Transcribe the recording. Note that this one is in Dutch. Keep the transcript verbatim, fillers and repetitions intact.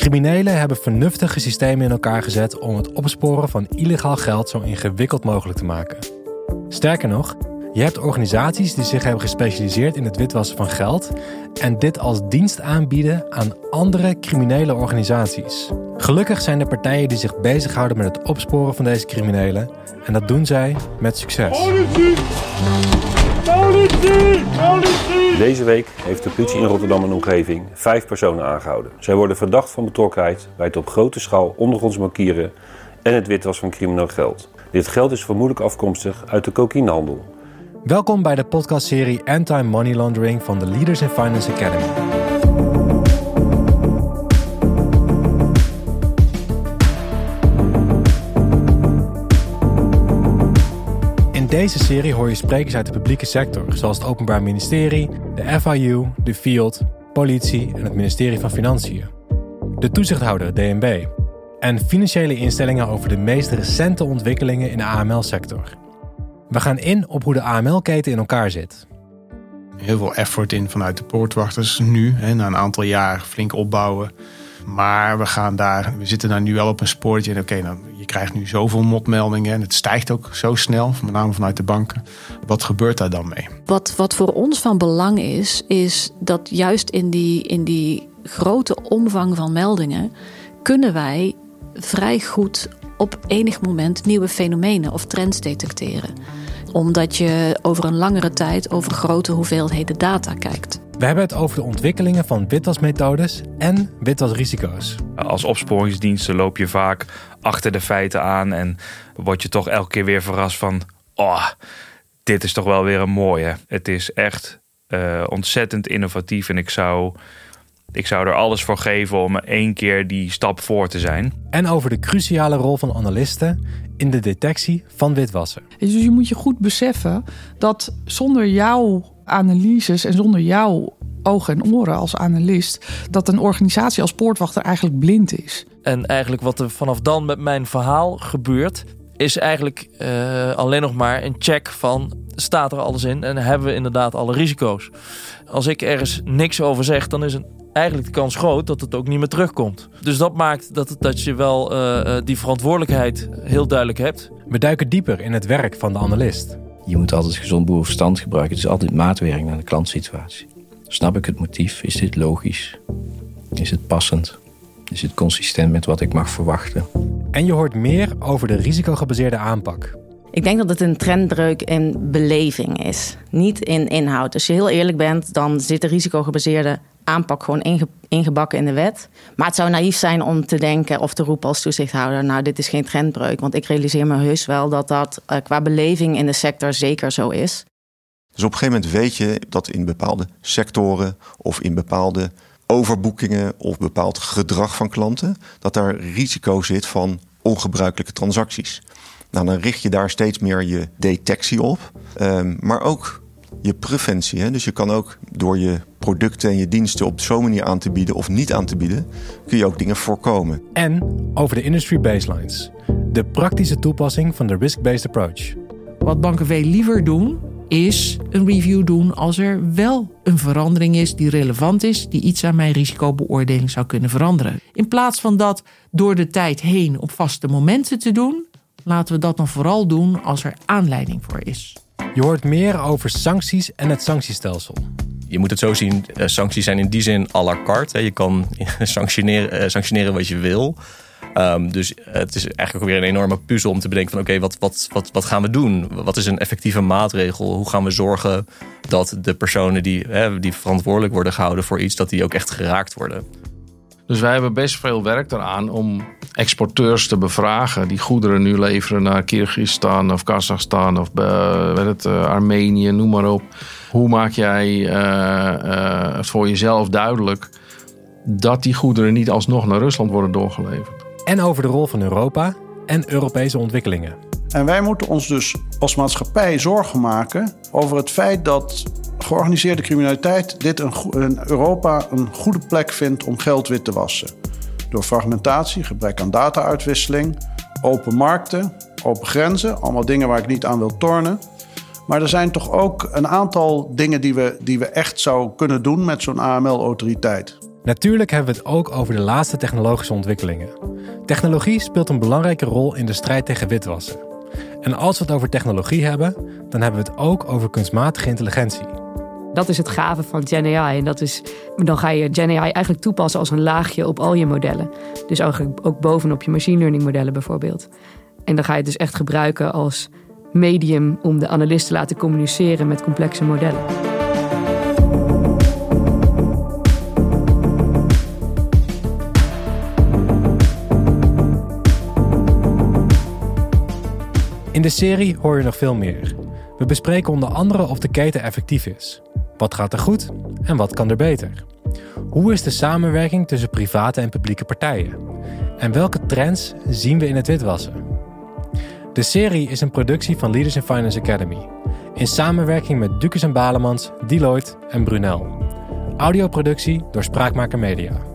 Criminelen hebben vernuftige systemen in elkaar gezet om het opsporen van illegaal geld zo ingewikkeld mogelijk te maken. Sterker nog, je hebt organisaties die zich hebben gespecialiseerd in het witwassen van geld en dit als dienst aanbieden aan andere criminele organisaties. Gelukkig zijn er partijen die zich bezighouden met het opsporen van deze criminelen en dat doen zij met succes. Politie! Politie! Politie! Deze week heeft de politie in Rotterdam en omgeving vijf personen aangehouden. Zij worden verdacht van betrokkenheid bij het op grote schaal ondergronds markieren en het witwassen van crimineel geld. Dit geld is vermoedelijk afkomstig uit de cocaïnehandel. Welkom bij de podcastserie Anti-Money Laundering van de Leaders in Finance Academy. In deze serie hoor je sprekers uit de publieke sector, zoals het Openbaar Ministerie, de F I U, de Field, politie en het ministerie van Financiën. De toezichthouder D N B en financiële instellingen over de meest recente ontwikkelingen in de A M L-sector. We gaan in op hoe de A M L-keten in elkaar zit. Heel veel effort in vanuit de poortwachters nu, hè, na een aantal jaar flink opbouwen. Maar we, gaan daar, we zitten daar nu wel op een spoortje. En oké, okay, nou, je krijgt nu zoveel motmeldingen en het stijgt ook zo snel, met name vanuit de banken. Wat gebeurt daar dan mee? Wat, wat voor ons van belang is, is dat juist in die, in die grote omvang van meldingen kunnen wij vrij goed op enig moment nieuwe fenomenen of trends detecteren. Omdat je over een langere tijd over grote hoeveelheden data kijkt. We hebben het over de ontwikkelingen van witwasmethodes en witwasrisico's. Als opsporingsdiensten loop je vaak achter de feiten aan en word je toch elke keer weer verrast van, oh, dit is toch wel weer een mooie. Het is echt uh, ontzettend innovatief en ik zou, ik zou er alles voor geven om één keer die stap voor te zijn. En over de cruciale rol van analisten in de detectie van witwassen. Dus je moet je goed beseffen dat zonder jouw analyses en zonder jouw ogen en oren als analist, dat een organisatie als poortwachter eigenlijk blind is. En eigenlijk wat er vanaf dan met mijn verhaal gebeurt, is eigenlijk uh, alleen nog maar een check van, staat er alles in en hebben we inderdaad alle risico's. Als ik ergens niks over zeg, dan is het eigenlijk de kans groot dat het ook niet meer terugkomt. Dus dat maakt dat, dat je wel uh, die verantwoordelijkheid heel duidelijk hebt. We duiken dieper in het werk van de analist. Je moet altijd gezond boerenverstand gebruiken. Het is altijd maatwerk naar de klantsituatie. Snap ik het motief? Is dit logisch? Is het passend? Is het consistent met wat ik mag verwachten? En je hoort meer over de risicogebaseerde aanpak. Ik denk dat het een trendbreuk in beleving is, niet in inhoud. Als je heel eerlijk bent, dan zit de risicogebaseerde aanpak gewoon inge- ingebakken in de wet. Maar het zou naïef zijn om te denken of te roepen als toezichthouder, nou, dit is geen trendbreuk. Want ik realiseer me heus wel dat dat uh, qua beleving in de sector zeker zo is. Dus op een gegeven moment weet je dat in bepaalde sectoren of in bepaalde overboekingen of bepaald gedrag van klanten, dat daar risico zit van ongebruikelijke transacties. Nou, dan richt je daar steeds meer je detectie op, um, maar ook je preventie. Hè? Dus je kan ook door je producten en je diensten op zo'n manier aan te bieden of niet aan te bieden, kun je ook dingen voorkomen. En over de industry baselines, de praktische toepassing van de risk-based approach. Wat banken veel liever doen, is een review doen als er wel een verandering is die relevant is, die iets aan mijn risicobeoordeling zou kunnen veranderen. In plaats van dat door de tijd heen op vaste momenten te doen, laten we dat dan vooral doen als er aanleiding voor is. Je hoort meer over sancties en het sanctiestelsel. Je moet het zo zien, uh, sancties zijn in die zin à la carte. Hè. Je kan sanctioneren, uh, sanctioneren wat je wil. Um, dus uh, het is eigenlijk ook weer een enorme puzzel om te bedenken van oké, okay, wat, wat, wat, wat gaan we doen? Wat is een effectieve maatregel? Hoe gaan we zorgen dat de personen die, hè, die verantwoordelijk worden gehouden voor iets, dat die ook echt geraakt worden? Dus wij hebben best veel werk eraan om exporteurs te bevragen die goederen nu leveren naar Kyrgyzstan of Kazachstan of uh, weet het, uh, Armenië, noem maar op. Hoe maak jij uh, uh, het voor jezelf duidelijk dat die goederen niet alsnog naar Rusland worden doorgeleverd? En over de rol van Europa en Europese ontwikkelingen. En wij moeten ons dus als maatschappij zorgen maken over het feit dat georganiseerde criminaliteit dit een, in Europa een goede plek vindt om geld wit te wassen. Door fragmentatie, gebrek aan data-uitwisseling, open markten, open grenzen. Allemaal dingen waar ik niet aan wil tornen. Maar er zijn toch ook een aantal dingen die we, die we echt zouden kunnen doen met zo'n A M L-autoriteit. Natuurlijk hebben we het ook over de laatste technologische ontwikkelingen. Technologie speelt een belangrijke rol in de strijd tegen witwassen. En als we het over technologie hebben, dan hebben we het ook over kunstmatige intelligentie. Dat is het gave van Gen A I. En dat is, dan ga je Gen A I eigenlijk toepassen als een laagje op al je modellen. Dus eigenlijk ook bovenop je machine learning modellen bijvoorbeeld. En dan ga je het dus echt gebruiken als medium om de analist te laten communiceren met complexe modellen. In de serie hoor je nog veel meer. We bespreken onder andere of de keten effectief is. Wat gaat er goed en wat kan er beter? Hoe is de samenwerking tussen private en publieke partijen? En welke trends zien we in het witwassen? De serie is een productie van Leaders in Finance Academy. In samenwerking met Dukes en Balemans, Deloitte en Brunel. Audioproductie door Spraakmaker Media.